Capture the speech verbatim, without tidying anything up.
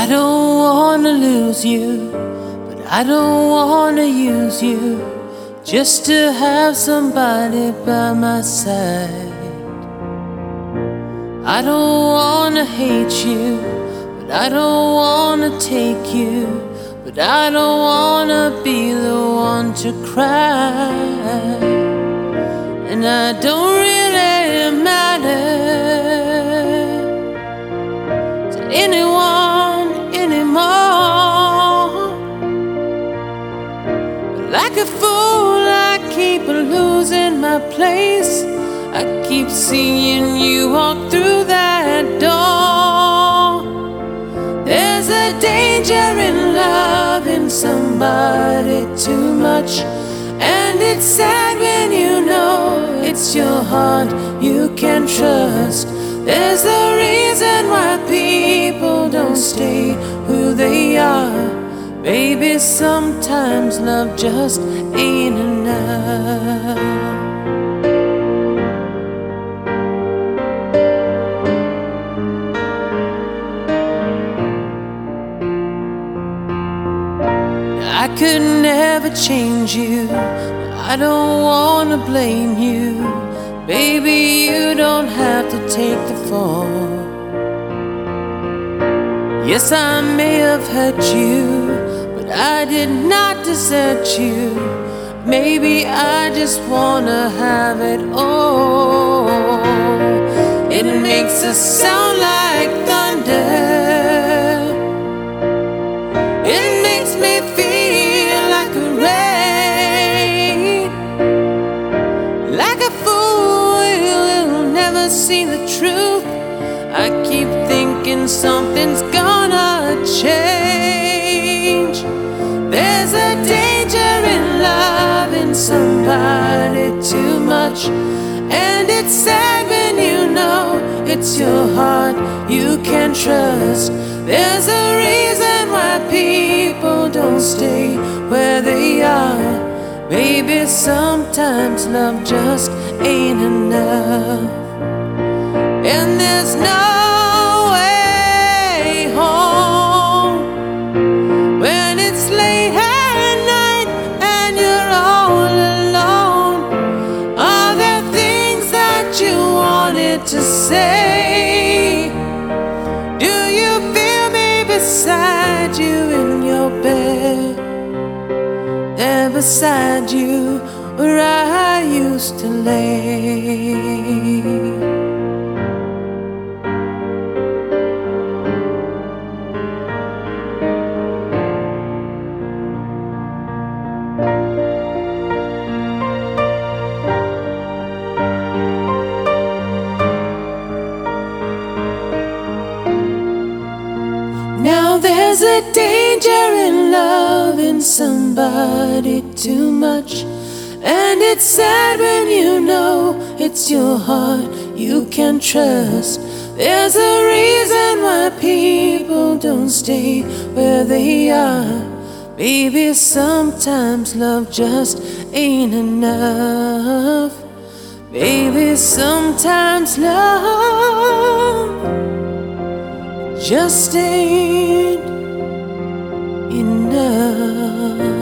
I don't wanna lose you, but I don't wanna use you just to have somebody by my side. I don't wanna hate you, but I don't wanna take you, but I don't wanna be the one to cry. And I don't really matter to anyone anymore. But like a fool, I keep losing my place. I keep seeing you walk through that door. There's a danger in loving somebody too much, and it's sad when you know it's your heart you can trust. There's a reason why people don't stay who they are. Baby, sometimes love just ain't enough. I could never change you, I don't wanna blame you. Baby, you don't have to take the fall. Yes, I may have hurt you, but I did not desert you. Maybe I just wanna have it all. It makes us sound like thunder. It makes me feel like a rain. Like a fool, you'll never see the truth. I keep thinking something's gonna change. There's a danger in loving somebody too much, and it's sad when you know it's your heart you can trust. There's a reason why people don't stay where they are. Baby, sometimes love just ain't enough. And there's no way home when it's late at night and you're all alone. Are there things that you wanted to say? Do you feel me beside you in your bed? There beside you where I used to lay. Now there's a danger in loving somebody too much, and it's sad when you know it's your heart you can trust. There's a reason why people don't stay where they are. Baby, sometimes love just ain't enough. Baby, sometimes love just ain't enough.